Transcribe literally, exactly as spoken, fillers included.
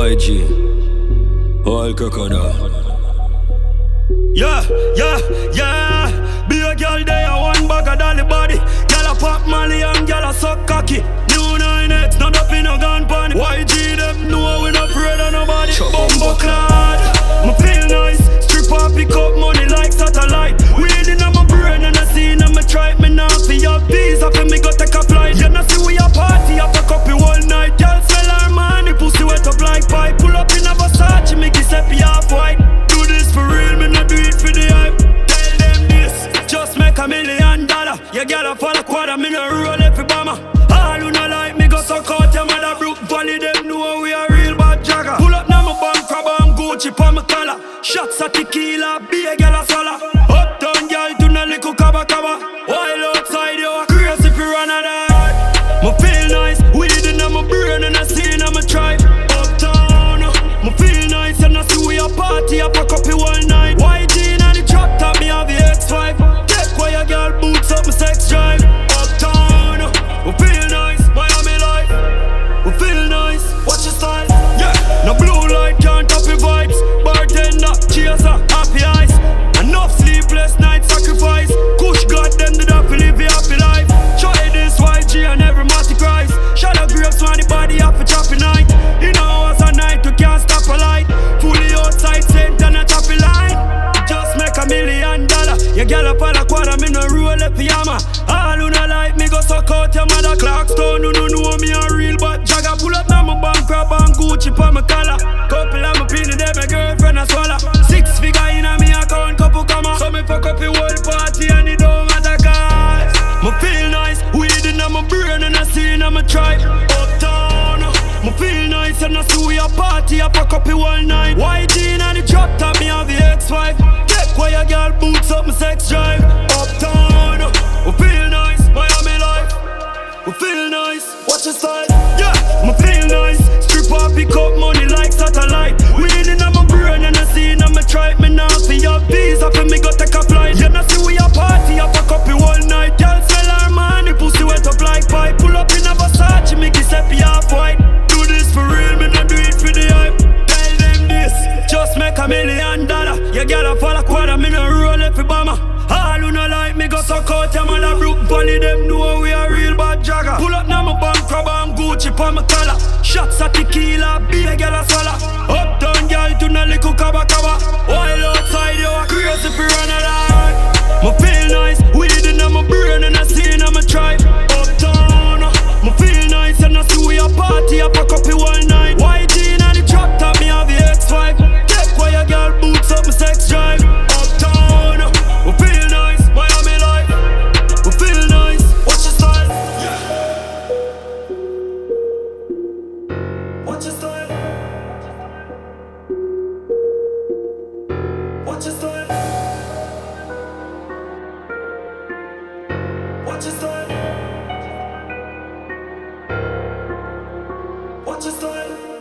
Y G, all crocodile. Yeah, yeah, yeah. Be a girl there, one bag of dolly body. Girl a pop molly and girl a suck cocky. New nine X, not up in a gun pan. Y G them know we not afraid of nobody. Bumbo clad, me feel nice. Strip up, pick up money like satellite. Weed in my brain and I see in my tribe. Me now for your peace, I feel me go take a flight. You know see we a party, I fuck up you all night. Girl smell her money, pussy wet up like pipe. Pull up in a Versace, me Giuseppe half white. Do this for real, me not do it for the hype. Tell them this, just make a million dollar. You gotta follow quad, me no roll every bomber. All who no like me go suck out your mother. Brook Valley, them know we a real bad jagger. Pull up now my bank crab and Gucci pa my collar. Shots at tequila, be a gal a swallow. Uptown girl to no little kaba kaba. While outside you a crazy piranha dog. Me feel nice, weed in my brain and I see in my tribe. Uptown, me feel nice and I see we a party, I pack up you all night. Y G in the trap top, me have the X five. Take why your girl boots up my sex drive. Uptown, me feel nice, Miami life. We feel nice, watch your style. Yeah, no blue light can't top your vibes. Bartender, chaser, happy eyes. Enough sleepless nights sacrifice. Kush God them did have to live a happy life. Try this Y G and every matty cries. Shadow grapes when the body have a choppy night. You know as a night you can't stop a light. Fully outside scent and a choppy line. Just make a million dollar. You girl up on a quad and me no roll up yama. All who no like me go suck out your mother. Clarkstone who no know me a real but jagger. Pull up now my bank crab and Gucci pa my collar. Couple of my penny there my girlfriend a swallow. Six figure in a me account couple comma. So me fuck up the whole party and it don't matter cause me feel nice, weed in my brain and I see in my tribe. Uptown, me feel nice and I see we a party, I fuck up the whole night. Y G in the drop top, me have the X five. Take why your girl boots up my sex drive. Uptown, me feel nice, Miami life. We feel nice, watch your style. Yeah, me feel nice. Strip up, pick up money like satellite. Weed in my brain and I see in my tribe. Me now for your peace, I feel me go take a flight. You know see we a party, I fuck up you all night. Girl smell her money, pussy wet up like pipe. Pull up in a Versace, me Giuseppe half white. Do this for real, me not do it for the hype. Tell them this, just make a million dollar. You gotta follow quad, me no roll every bomber. All who no like me go suck out your mother. Brook Valley, them know we a real bad jagger. Pull up now my bank crab and Gucci pa my collar. Shots at tequila, be a gal a swallow. Uptown girl to no little kaba kaba. While outside you a crazy piranha dog. Me feel nice, weed in my brain and I see in my tribe. Uptown, me feel nice and I see we a party, I pack up the whole night. Y G in the drop top, me have the X five. Take why your girl boots up my sex drive. Uptown, we feel nice, Miami life. We feel nice, watch your style. Yeah. Watch your style. Watch your style. Watch your style. Watch your style.